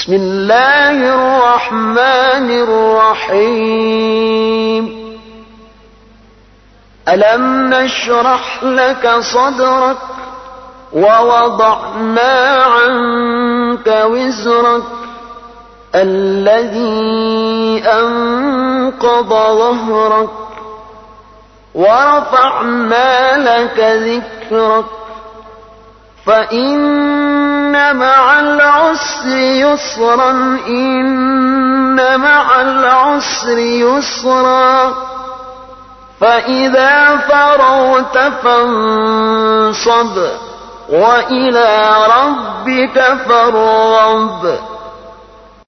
بسم الله الرحمن الرحيم ألم نشرح لك صدرك ووضعنا عنك وزرك الذي أنقض ظهرك ورفعنا لك ذكرك فإن مع العسر يسرا إن مع العسر يسرا فإذا فرغت فانصب وإلى ربك فارغب